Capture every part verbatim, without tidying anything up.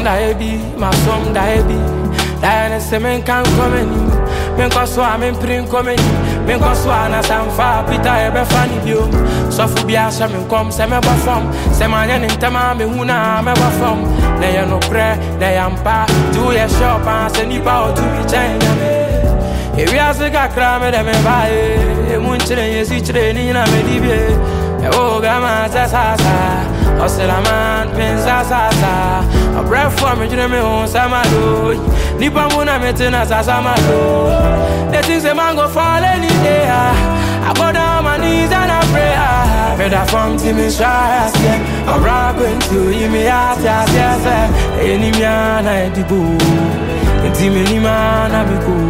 some diaby, my some diaby. Diana semen can come in. Men cause I'm in print coming. Men cause one as I'm far, Peter ever funny view. So for be a shaman come, say me perform. Say my name in Tama, me huna, me perform. They are no prayer, they am pa. Do your shop and send you out to me, China. If we are sick, I cry, me them buy. A moon train, you see training in a medibie. Oh, Gama, Sasa. Osela man, pensa sasa. A breath for me, you know me on Samado. Nipa muna metena Samado. The things a man go fall any day. I go down my knees and I pray. Better from Timmy Shires, I'm rapping to him, yes, yes, yes. Any man I do. And Timmy man I be cool.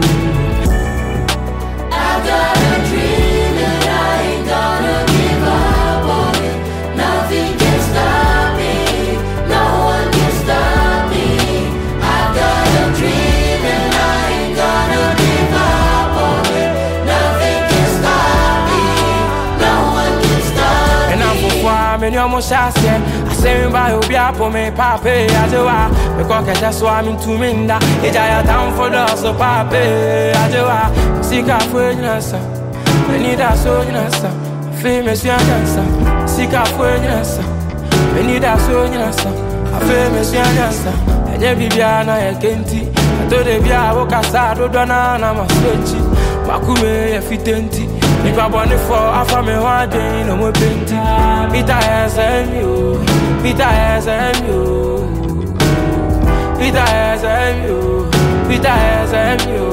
I've got a dream that I ain't gonna give up on it. Nothing can stop me, no one can stop me. I've got a dream and I ain't gonna give up on it. Nothing can stop me, no one can stop me. And I'm for far, many almost shots, yeah. I say me by Obi Apo me pape, I do I. Because I just want me to minda. It's a time for the so pape, I do I. Seek out for you, sir. I need a soul, sir. Famous young dancer. Seek out for you, sir. I need a soul, sir. A famous young dancer. And every Biana, I can't see. I told the Bia, walk outside, Donna, I'm a switchy. Makume, a fitenti. If I want it for a family, one day, no more painting. Peter has you. Peter has you. Peter has you. Peter has you.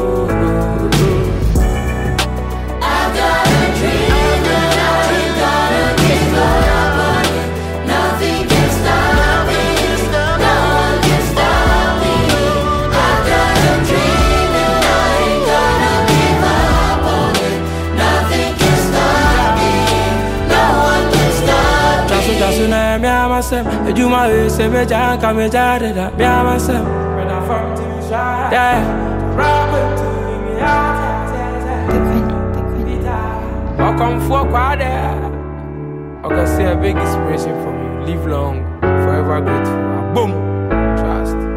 I've got a dream and I ain't gonna give up on it. Nothing can stop me, no one can stop me. I've got a dream and I ain't gonna give up on it. Nothing can stop me, no one can stop me. Jasu jasu na mi amasem, ejuma we se me janka me jare da mi amasem. When I from Timmy Shire, yeah, rapping to me, yeah. Welcome for quad. I can see a big inspiration from you. Live long, forever grateful. Boom, trust.